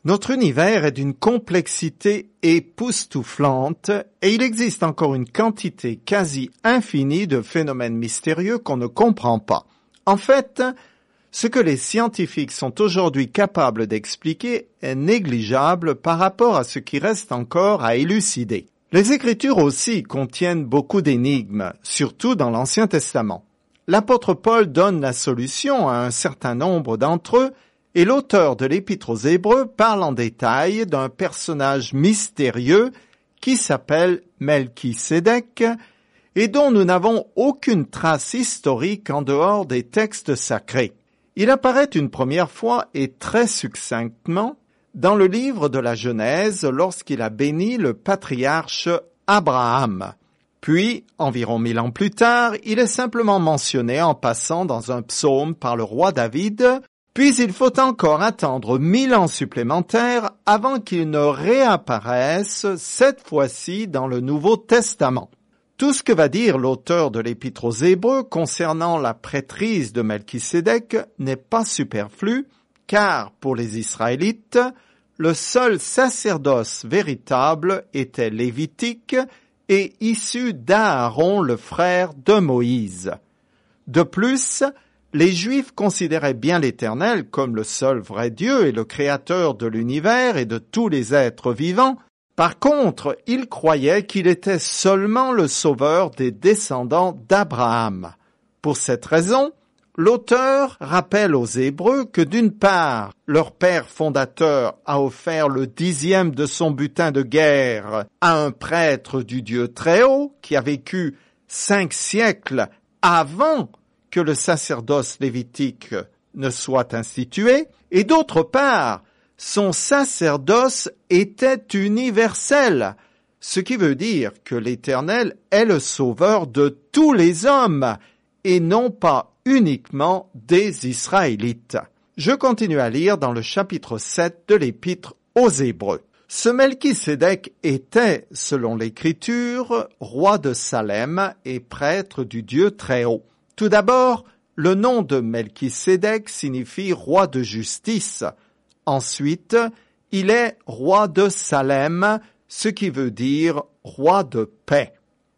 Notre univers est d'une complexité époustouflante et il existe encore une quantité quasi infinie de phénomènes mystérieux qu'on ne comprend pas. En fait, ce que les scientifiques sont aujourd'hui capables d'expliquer est négligeable par rapport à ce qui reste encore à élucider. Les Écritures aussi contiennent beaucoup d'énigmes, surtout dans l'Ancien Testament. L'apôtre Paul donne la solution à un certain nombre d'entre eux et l'auteur de l'Épître aux Hébreux parle en détail d'un personnage mystérieux qui s'appelle Melchisédek et dont nous n'avons aucune trace historique en dehors des textes sacrés. Il apparaît une première fois et très succinctement dans le livre de la Genèse lorsqu'il a béni le patriarche Abraham. Puis, environ 1000 ans plus tard, il est simplement mentionné en passant dans un psaume par le roi David. Puis il faut encore attendre 1000 ans supplémentaires avant qu'il ne réapparaisse, cette fois-ci dans le Nouveau Testament. Tout ce que va dire l'auteur de l'Épître aux Hébreux concernant la prêtrise de Melchisédek n'est pas superflu, car pour les Israélites, le seul sacerdoce véritable était lévitique et issu d'Aaron, le frère de Moïse. De plus, les Juifs considéraient bien l'Éternel comme le seul vrai Dieu et le créateur de l'univers et de tous les êtres vivants. Par contre, ils croyaient qu'il était seulement le sauveur des descendants d'Abraham. Pour cette raison, l'auteur rappelle aux Hébreux que d'une part, leur père fondateur a offert le 10e de son butin de guerre à un prêtre du Dieu très haut qui a vécu 5 siècles avant que le sacerdoce lévitique ne soit institué, et d'autre part, son sacerdoce était universel, ce qui veut dire que l'Éternel est le sauveur de tous les hommes, et non pas uniquement des Israélites. Je continue à lire dans le chapitre 7 de l'Épître aux Hébreux. Ce Melchisédek était, selon l'Écriture, roi de Salem et prêtre du Dieu très haut. Tout d'abord, le nom de Melchisédek signifie roi de justice. Ensuite, il est roi de Salem, ce qui veut dire roi de paix.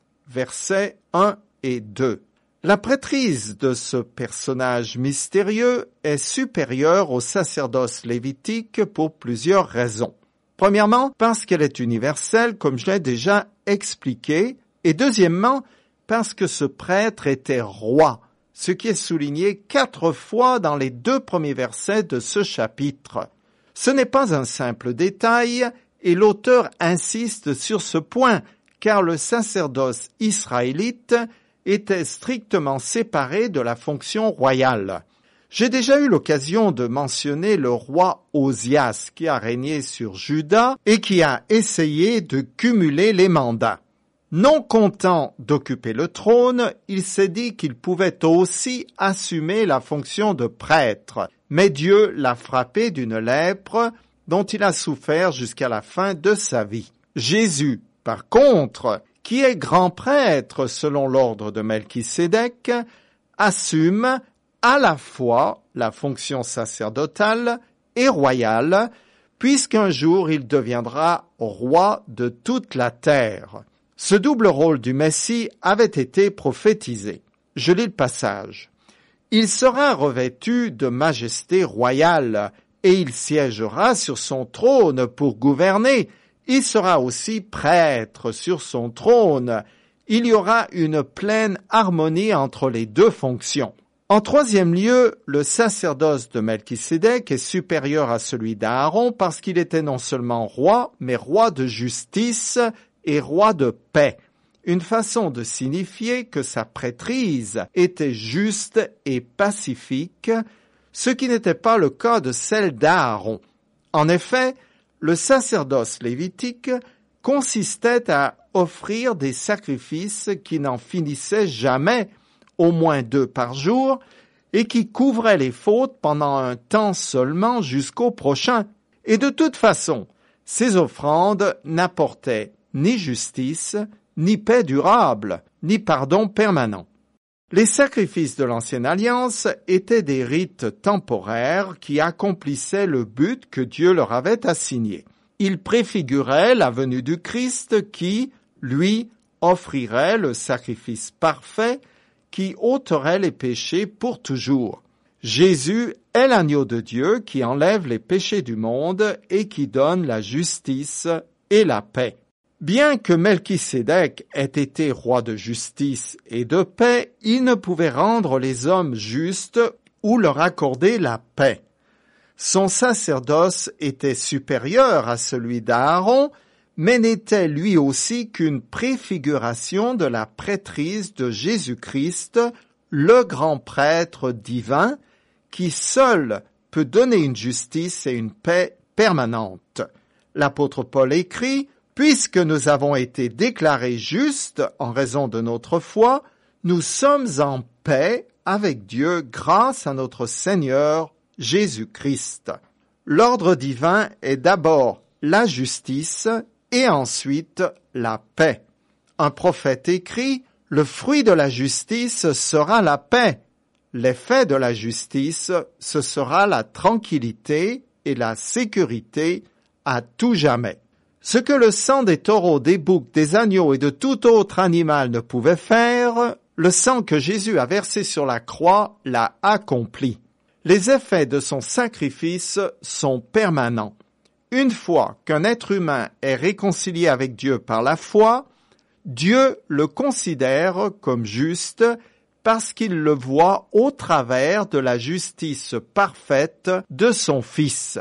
Versets 1 et 2. La prêtrise de ce personnage mystérieux est supérieure au sacerdoce lévitique pour plusieurs raisons. Premièrement, parce qu'elle est universelle, comme je l'ai déjà expliqué, et deuxièmement, parce que ce prêtre était roi, ce qui est souligné 4 fois dans les 2 premiers versets de ce chapitre. Ce n'est pas un simple détail, et l'auteur insiste sur ce point, car le sacerdoce israélite était strictement séparé de la fonction royale. J'ai déjà eu l'occasion de mentionner le roi Osias qui a régné sur Juda et qui a essayé de cumuler les mandats. Non content d'occuper le trône, il s'est dit qu'il pouvait aussi assumer la fonction de prêtre, mais Dieu l'a frappé d'une lèpre dont il a souffert jusqu'à la fin de sa vie. Jésus, par contre, qui est grand prêtre selon l'ordre de Melchisédek, assume à la fois la fonction sacerdotale et royale, puisqu'un jour il deviendra roi de toute la terre. Ce double rôle du Messie avait été prophétisé. Je lis le passage. Il sera revêtu de majesté royale, et il siégera sur son trône pour gouverner. Il sera aussi prêtre sur son trône. Il y aura une pleine harmonie entre les 2 fonctions. En troisième lieu, le sacerdoce de Melchisédek est supérieur à celui d'Aaron parce qu'il était non seulement roi, mais roi de justice et roi de paix. Une façon de signifier que sa prêtrise était juste et pacifique, ce qui n'était pas le cas de celle d'Aaron. En effet, le sacerdoce lévitique consistait à offrir des sacrifices qui n'en finissaient jamais, au moins 2 par jour, et qui couvraient les fautes pendant un temps seulement jusqu'au prochain. Et de toute façon, ces offrandes n'apportaient ni justice, ni paix durable, ni pardon permanent. Les sacrifices de l'Ancienne Alliance étaient des rites temporaires qui accomplissaient le but que Dieu leur avait assigné. Ils préfiguraient la venue du Christ qui, lui, offrirait le sacrifice parfait qui ôterait les péchés pour toujours. Jésus est l'agneau de Dieu qui enlève les péchés du monde et qui donne la justice et la paix. Bien que Melchisédek ait été roi de justice et de paix, il ne pouvait rendre les hommes justes ou leur accorder la paix. Son sacerdoce était supérieur à celui d'Aaron, mais n'était lui aussi qu'une préfiguration de la prêtrise de Jésus-Christ, le grand prêtre divin, qui seul peut donner une justice et une paix permanente. L'apôtre Paul écrit: « Puisque nous avons été déclarés justes en raison de notre foi, nous sommes en paix avec Dieu grâce à notre Seigneur Jésus-Christ. » L'ordre divin est d'abord la justice et ensuite la paix. Un prophète écrit: « Le fruit de la justice sera la paix. L'effet de la justice, ce sera la tranquillité et la sécurité à tout jamais. » Ce que le sang des taureaux, des boucs, des agneaux et de tout autre animal ne pouvait faire, le sang que Jésus a versé sur la croix l'a accompli. Les effets de son sacrifice sont permanents. Une fois qu'un être humain est réconcilié avec Dieu par la foi, Dieu le considère comme juste parce qu'il le voit au travers de la justice parfaite de son Fils.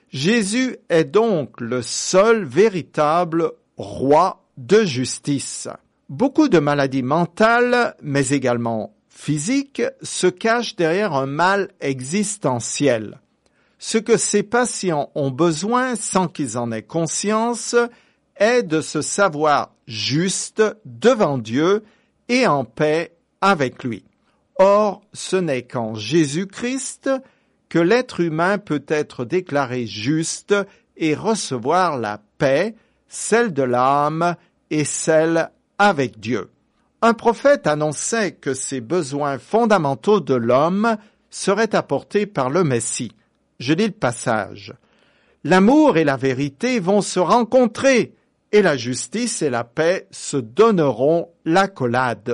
Jésus est donc le seul véritable roi de justice. Beaucoup de maladies mentales, mais également physiques, se cachent derrière un mal existentiel. Ce que ces patients ont besoin, sans qu'ils en aient conscience, est de se savoir juste devant Dieu et en paix avec lui. Or, ce n'est qu'en Jésus-Christ que l'être humain peut être déclaré juste et recevoir la paix, celle de l'âme et celle avec Dieu. Un prophète annonçait que ces besoins fondamentaux de l'homme seraient apportés par le Messie. Je lis le passage. « L'amour et la vérité vont se rencontrer, et la justice et la paix se donneront l'accolade. »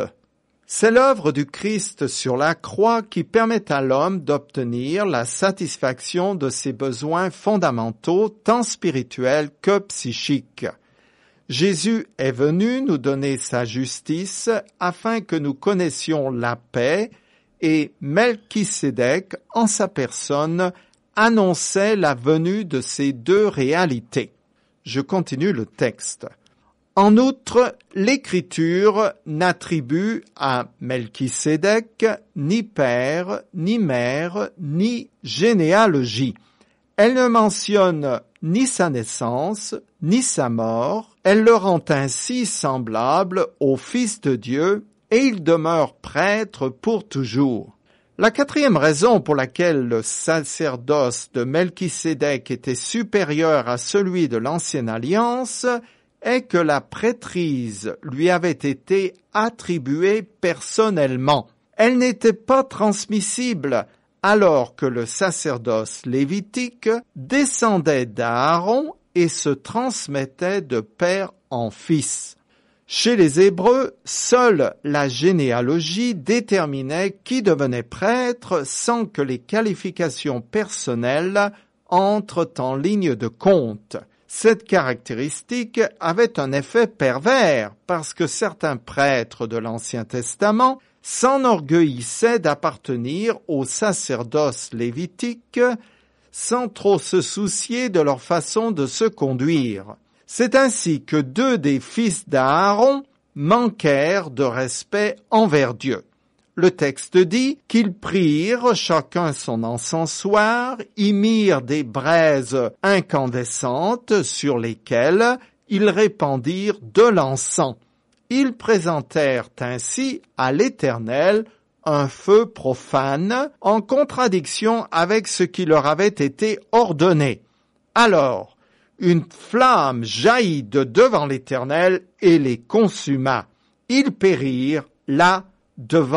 C'est l'œuvre du Christ sur la croix qui permet à l'homme d'obtenir la satisfaction de ses besoins fondamentaux, tant spirituels que psychiques. Jésus est venu nous donner sa justice afin que nous connaissions la paix, et Melchisédek, en sa personne, annonçait la venue de ces deux réalités. Je continue le texte. En outre, l'Écriture n'attribue à Melchisédek ni père, ni mère, ni généalogie. Elle ne mentionne ni sa naissance, ni sa mort. Elle le rend ainsi semblable au Fils de Dieu, et il demeure prêtre pour toujours. La quatrième raison pour laquelle le sacerdoce de Melchisédek était supérieur à celui de l'Ancienne Alliance est que la prêtrise lui avait été attribuée personnellement. Elle n'était pas transmissible, alors que le sacerdoce lévitique descendait d'Aaron et se transmettait de père en fils. Chez les Hébreux, seule la généalogie déterminait qui devenait prêtre sans que les qualifications personnelles entrent en ligne de compte. Cette caractéristique avait un effet pervers parce que certains prêtres de l'Ancien Testament s'enorgueillissaient d'appartenir au sacerdoce lévitique sans trop se soucier de leur façon de se conduire. C'est ainsi que 2 des fils d'Aaron manquèrent de respect envers Dieu. Le texte dit qu'ils prirent chacun son encensoir, y mirent des braises incandescentes sur lesquelles ils répandirent de l'encens. Ils présentèrent ainsi à l'Éternel un feu profane en contradiction avec ce qui leur avait été ordonné. Alors, une flamme jaillit de devant l'Éternel et les consuma. Ils périrent là devant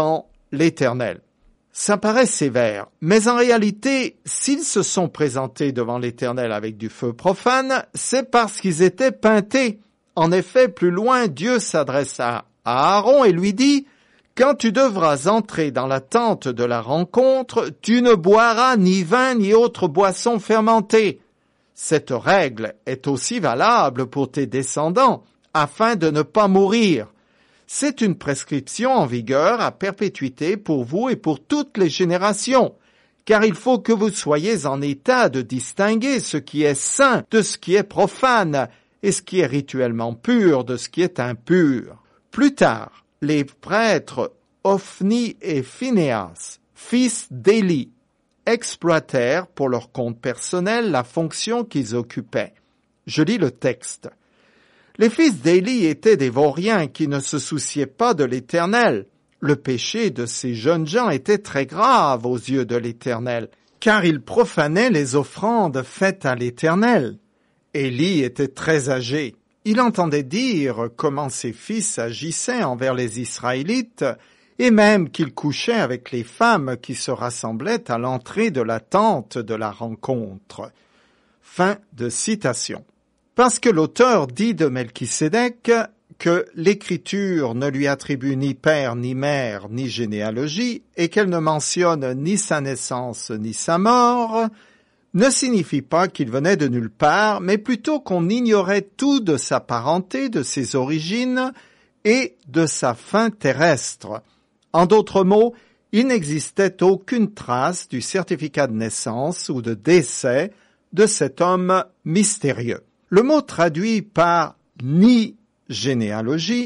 l'Éternel. Ça paraît sévère, mais en réalité, s'ils se sont présentés devant l'Éternel avec du feu profane, c'est parce qu'ils étaient peintés. En effet, plus loin, Dieu s'adresse à Aaron et lui dit « Quand tu devras entrer dans la tente de la rencontre, tu ne boiras ni vin ni autre boisson fermentée. » Cette règle est aussi valable pour tes descendants, afin de ne pas mourir. C'est une prescription en vigueur à perpétuité pour vous et pour toutes les générations, car il faut que vous soyez en état de distinguer ce qui est saint de ce qui est profane, et ce qui est rituellement pur de ce qui est impur. Plus tard, les prêtres Ophni et Phinéas, fils d'Élie, exploitèrent pour leur compte personnel la fonction qu'ils occupaient. Je lis le texte. Les fils d'Élie étaient des vauriens qui ne se souciaient pas de l'Éternel. Le péché de ces jeunes gens était très grave aux yeux de l'Éternel, car ils profanaient les offrandes faites à l'Éternel. Élie était très âgé. Il entendait dire comment ses fils agissaient envers les Israélites, et même qu'ils couchaient avec les femmes qui se rassemblaient à l'entrée de la tente de la rencontre. Fin de citation. Parce que l'auteur dit de Melchisédek que l'Écriture ne lui attribue ni père, ni mère, ni généalogie, et qu'elle ne mentionne ni sa naissance, ni sa mort, ne signifie pas qu'il venait de nulle part, mais plutôt qu'on ignorait tout de sa parenté, de ses origines et de sa fin terrestre. En d'autres mots, il n'existait aucune trace du certificat de naissance ou de décès de cet homme mystérieux. Le mot traduit par « ni généalogie »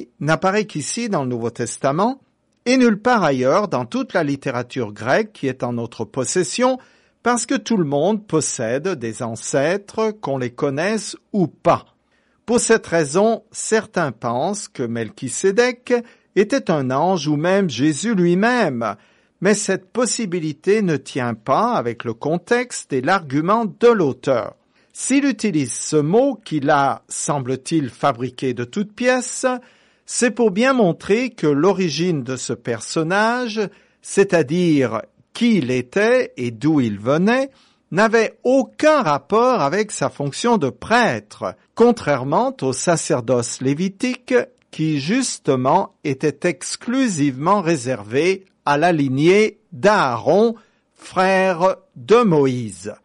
n'apparaît qu'ici dans le Nouveau Testament et nulle part ailleurs dans toute la littérature grecque qui est en notre possession, parce que tout le monde possède des ancêtres, qu'on les connaisse ou pas. Pour cette raison, certains pensent que Melchisédek était un ange ou même Jésus lui-même, mais cette possibilité ne tient pas avec le contexte et l'argument de l'auteur. S'il utilise ce mot qu'il a, semble-t-il, fabriqué de toutes pièces, c'est pour bien montrer que l'origine de ce personnage, c'est-à-dire qui il était et d'où il venait, n'avait aucun rapport avec sa fonction de prêtre, contrairement au sacerdoce lévitique qui, justement, était exclusivement réservé à la lignée d'Aaron, frère de Moïse.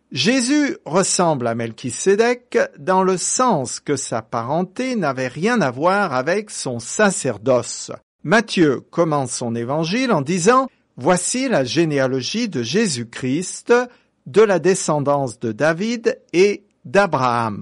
Jésus ressemble à Melchisédek dans le sens que sa parenté n'avait rien à voir avec son sacerdoce. Matthieu commence son évangile en disant « Voici la généalogie de Jésus-Christ, de la descendance de David et d'Abraham. »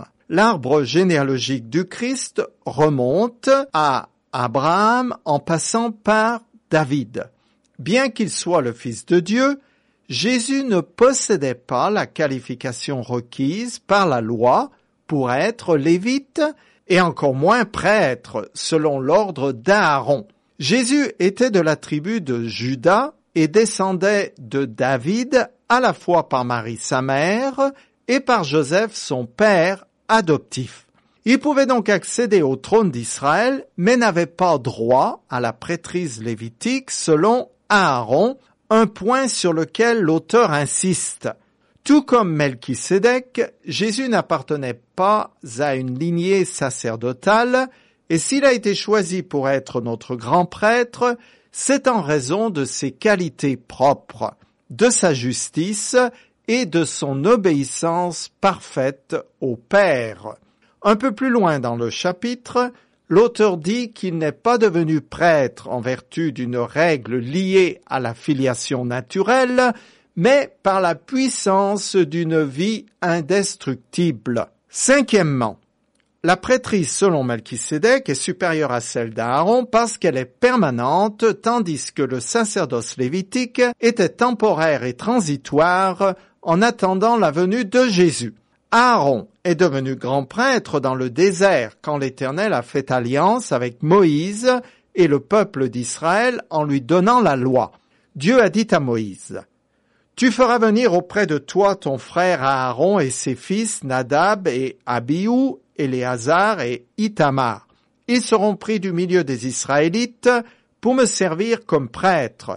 L'arbre généalogique du Christ remonte à Abraham en passant par David. Bien qu'il soit le Fils de Dieu, Jésus ne possédait pas la qualification requise par la loi pour être lévite et encore moins prêtre selon l'ordre d'Aaron. Jésus était de la tribu de Juda et descendait de David à la fois par Marie sa mère et par Joseph son père adoptif. Il pouvait donc accéder au trône d'Israël mais n'avait pas droit à la prêtrise lévitique selon Aaron, un point sur lequel l'auteur insiste. Tout comme Melchisédek, Jésus n'appartenait pas à une lignée sacerdotale, et s'il a été choisi pour être notre grand prêtre, c'est en raison de ses qualités propres, de sa justice et de son obéissance parfaite au Père. Un peu plus loin dans le chapitre, l'auteur dit qu'il n'est pas devenu prêtre en vertu d'une règle liée à la filiation naturelle, mais par la puissance d'une vie indestructible. Cinquièmement, la prêtrise selon Melchisédek est supérieure à celle d'Aaron parce qu'elle est permanente, tandis que le sacerdoce lévitique était temporaire et transitoire en attendant la venue de Jésus. Aaron est devenu grand prêtre dans le désert quand l'Éternel a fait alliance avec Moïse et le peuple d'Israël en lui donnant la loi. Dieu a dit à Moïse, « Tu feras venir auprès de toi ton frère Aaron et ses fils Nadab et Abihu, Éléazar et Ithamar. Ils seront pris du milieu des Israélites pour me servir comme prêtres.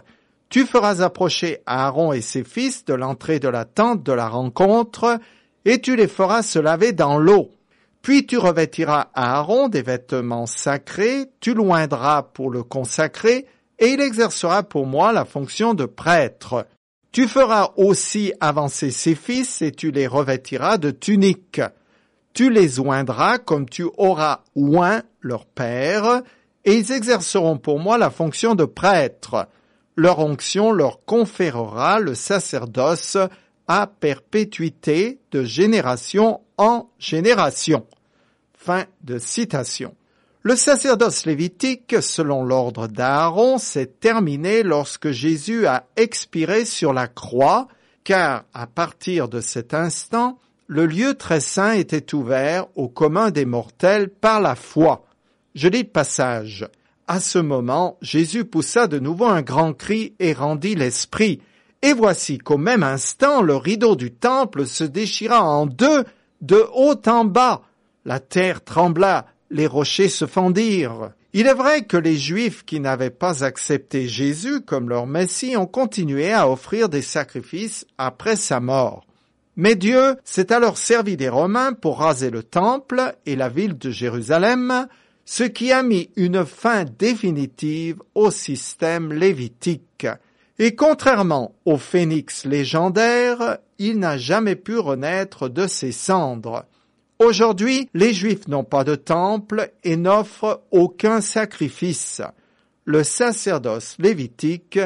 Tu feras approcher Aaron et ses fils de l'entrée de la tente de la rencontre, et tu les feras se laver dans l'eau. Puis tu revêtiras Aaron des vêtements sacrés, tu l'oindras pour le consacrer, et il exercera pour moi la fonction de prêtre. Tu feras aussi avancer ses fils, et tu les revêtiras de tuniques. Tu les oindras comme tu auras oint leur père, et ils exerceront pour moi la fonction de prêtre. Leur onction leur conférera le sacerdoce à perpétuité de génération en génération. Fin de citation. Le sacerdoce lévitique, selon l'ordre d'Aaron, s'est terminé lorsque Jésus a expiré sur la croix, car à partir de cet instant, le lieu très saint était ouvert au commun des mortels par la foi. Je lis le passage. À ce moment, Jésus poussa de nouveau un grand cri et rendit l'esprit. Et voici qu'au même instant, le rideau du temple se déchira en deux, de haut en bas. La terre trembla, les rochers se fendirent. Il est vrai que les Juifs qui n'avaient pas accepté Jésus comme leur Messie ont continué à offrir des sacrifices après sa mort. Mais Dieu s'est alors servi des Romains pour raser le temple et la ville de Jérusalem, ce qui a mis une fin définitive au système lévitique. Et contrairement au phénix légendaire, il n'a jamais pu renaître de ses cendres. Aujourd'hui, les Juifs n'ont pas de temple et n'offrent aucun sacrifice. Le sacerdoce lévitique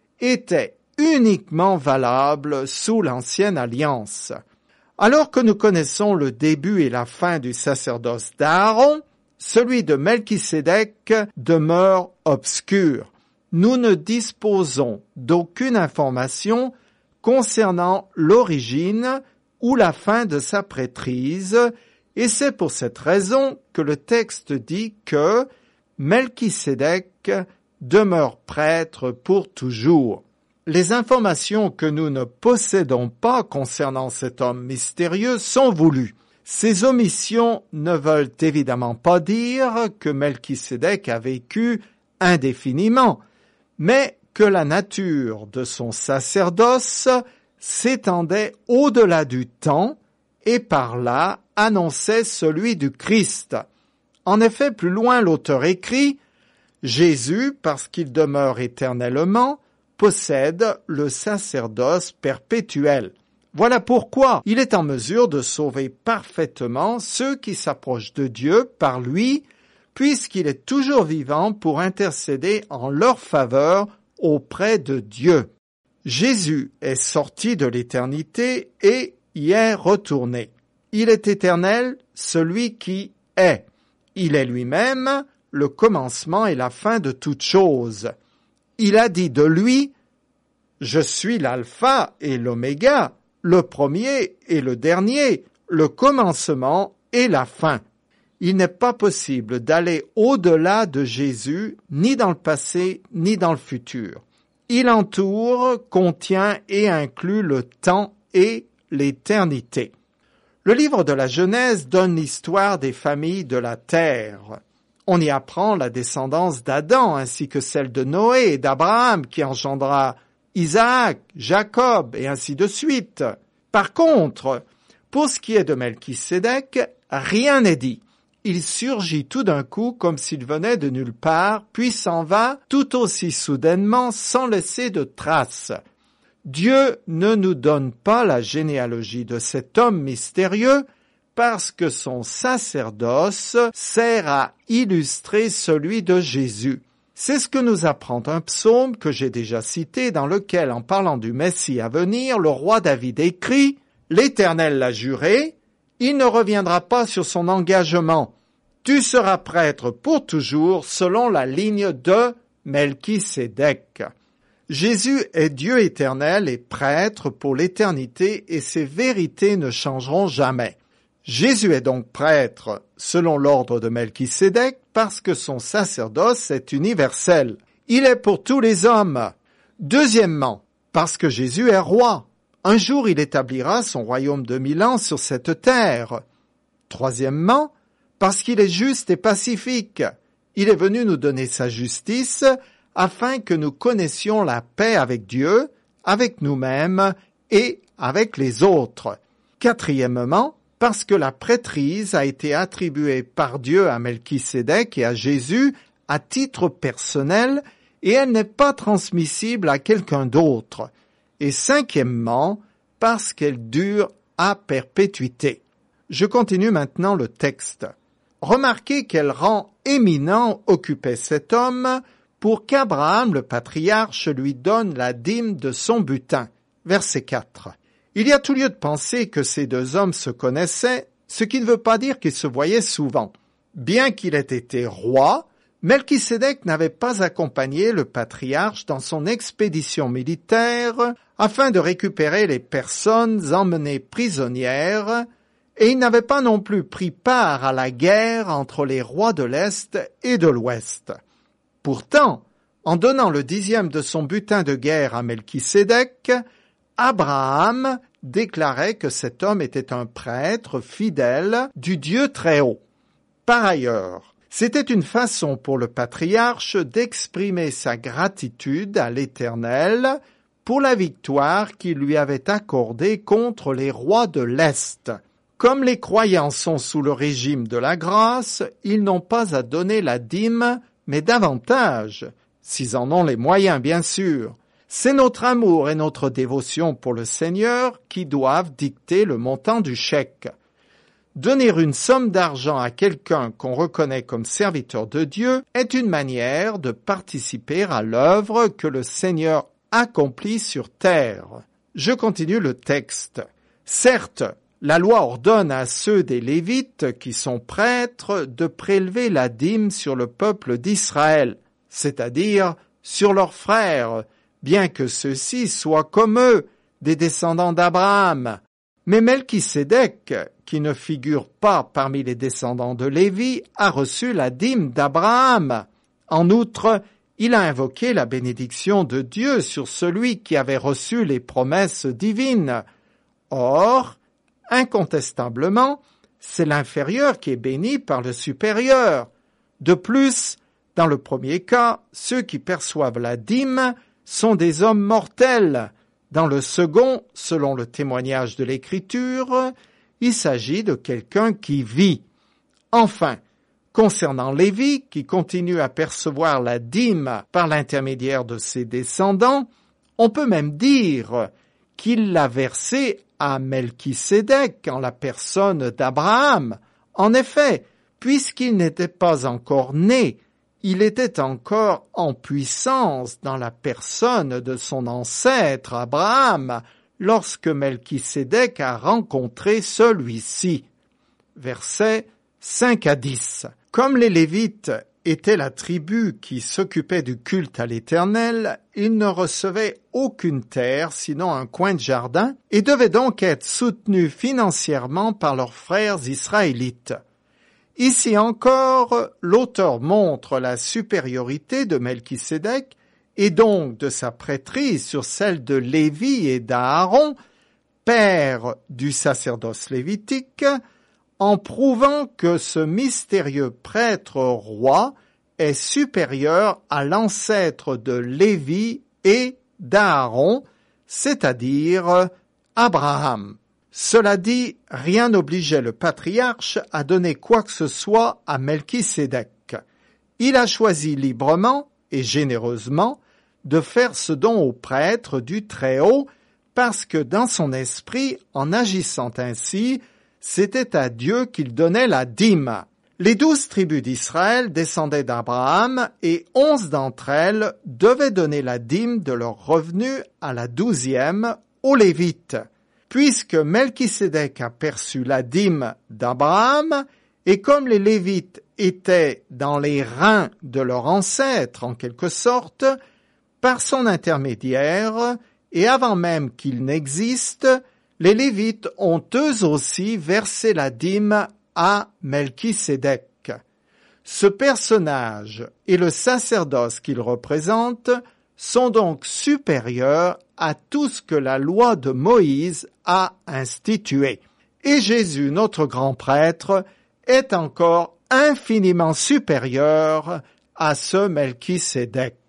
était uniquement valable sous l'Ancienne Alliance. Alors que nous connaissons le début et la fin du sacerdoce d'Aaron, celui de Melchisédek demeure obscur. Nous ne disposons d'aucune information concernant l'origine ou la fin de sa prêtrise, et c'est pour cette raison que le texte dit que Melchisédek demeure prêtre pour toujours. Les informations que nous ne possédons pas concernant cet homme mystérieux sont voulues. Ces omissions ne veulent évidemment pas dire que Melchisédek a vécu indéfiniment, mais que la nature de son sacerdoce s'étendait au-delà du temps et par là annonçait celui du Christ. En effet, plus loin l'auteur écrit « Jésus, parce qu'il demeure éternellement, possède le sacerdoce perpétuel. Voilà pourquoi il est en mesure de sauver parfaitement ceux qui s'approchent de Dieu par lui, puisqu'il est toujours vivant pour intercéder en leur faveur auprès de Dieu. Jésus est sorti de l'éternité et y est retourné. Il est éternel, celui qui est. Il est lui-même le commencement et la fin de toutes choses. Il a dit de lui « Je suis l'alpha et l'oméga, le premier et le dernier, le commencement et la fin. » Il n'est pas possible d'aller au-delà de Jésus, ni dans le passé, ni dans le futur. Il entoure, contient et inclut le temps et l'éternité. Le livre de la Genèse donne l'histoire des familles de la terre. On y apprend la descendance d'Adam ainsi que celle de Noé et d'Abraham qui engendra Isaac, Jacob et ainsi de suite. Par contre, pour ce qui est de Melchisédek, rien n'est dit. Il surgit tout d'un coup comme s'il venait de nulle part, puis s'en va tout aussi soudainement sans laisser de traces. Dieu ne nous donne pas la généalogie de cet homme mystérieux parce que son sacerdoce sert à illustrer celui de Jésus. C'est ce que nous apprend un psaume que j'ai déjà cité dans lequel, en parlant du Messie à venir, le roi David écrit « L'Éternel l'a juré, il ne reviendra pas sur son engagement. Tu seras prêtre pour toujours selon la ligne de Melchisédek. » Jésus est Dieu éternel et prêtre pour l'éternité et ses vérités ne changeront jamais. Jésus est donc prêtre selon l'ordre de Melchisédek parce que son sacerdoce est universel. Il est pour tous les hommes. Deuxièmement, parce que Jésus est roi. Un jour, il établira son royaume de 1000 ans sur cette terre. Troisièmement, parce qu'il est juste et pacifique. Il est venu nous donner sa justice afin que nous connaissions la paix avec Dieu, avec nous-mêmes et avec les autres. Quatrièmement, parce que la prêtrise a été attribuée par Dieu à Melchisédek et à Jésus à titre personnel et elle n'est pas transmissible à quelqu'un d'autre. Et cinquièmement, parce qu'elle dure à perpétuité. Je continue maintenant le texte. Remarquez quel rang éminent occupait cet homme pour qu'Abraham, le patriarche, lui donne la dîme de son butin. Verset 4. Il y a tout lieu de penser que ces deux hommes se connaissaient, ce qui ne veut pas dire qu'ils se voyaient souvent. Bien qu'il ait été roi, Melchisédek n'avait pas accompagné le patriarche dans son expédition militaire afin de récupérer les personnes emmenées prisonnières, et il n'avait pas non plus pris part à la guerre entre les rois de l'Est et de l'Ouest. Pourtant, en donnant le 10e de son butin de guerre à Melchisédek, Abraham déclarait que cet homme était un prêtre fidèle du Dieu très haut. Par ailleurs, c'était une façon pour le patriarche d'exprimer sa gratitude à l'Éternel pour la victoire qu'il lui avait accordée contre les rois de l'Est. Comme les croyants sont sous le régime de la grâce, ils n'ont pas à donner la dîme, mais davantage, s'ils en ont les moyens bien sûr. C'est notre amour et notre dévotion pour le Seigneur qui doivent dicter le montant du chèque. Donner une somme d'argent à quelqu'un qu'on reconnaît comme serviteur de Dieu est une manière de participer à l'œuvre que le Seigneur accomplit sur terre. Je continue le texte. Certes, la loi ordonne à ceux des Lévites qui sont prêtres de prélever la dîme sur le peuple d'Israël, c'est-à-dire sur leurs frères, bien que ceux-ci soient comme eux, des descendants d'Abraham. Mais Melchisédek, qui ne figure pas parmi les descendants de Lévi, a reçu la dîme d'Abraham. En outre, il a invoqué la bénédiction de Dieu sur celui qui avait reçu les promesses divines. Or, incontestablement, c'est l'inférieur qui est béni par le supérieur. De plus, dans le premier cas, ceux qui perçoivent la dîme sont des hommes mortels. Dans le second, selon le témoignage de l'Écriture, il s'agit de quelqu'un qui vit. Enfin, concernant Lévi, qui continue à percevoir la dîme par l'intermédiaire de ses descendants, on peut même dire qu'il l'a versée à Melchisédek en la personne d'Abraham. En effet, puisqu'il n'était pas encore né, il était encore en puissance dans la personne de son ancêtre Abraham lorsque Melchisédek a rencontré celui-ci. Versets 5 à 10. Comme les Lévites étaient la tribu qui s'occupait du culte à l'Éternel, ils ne recevaient aucune terre sinon un coin de jardin et devaient donc être soutenus financièrement par leurs frères israélites. Ici encore, l'auteur montre la supériorité de Melchisédek et donc de sa prêtrise sur celle de Lévi et d'Aaron, père du sacerdoce lévitique, en prouvant que ce mystérieux prêtre roi est supérieur à l'ancêtre de Lévi et d'Aaron, c'est-à-dire Abraham. Cela dit, rien n'obligeait le patriarche à donner quoi que ce soit à Melchisédek. Il a choisi librement et généreusement de faire ce don au prêtre du Très-Haut parce que dans son esprit, en agissant ainsi, c'était à Dieu qu'il donnait la dîme. Les 12 tribus d'Israël descendaient d'Abraham et 11 d'entre elles devaient donner la dîme de leurs revenus à la 12e aux Lévites. Puisque Melchisédek a perçu la dîme d'Abraham, et comme les Lévites étaient dans les reins de leur ancêtre en quelque sorte, par son intermédiaire, et avant même qu'il n'existe, les Lévites ont eux aussi versé la dîme à Melchisédek. Ce personnage et le sacerdoce qu'il représente sont donc supérieurs à tout ce que la loi de Moïse a institué. Et Jésus, notre grand prêtre, est encore infiniment supérieur à ce Melchisédek.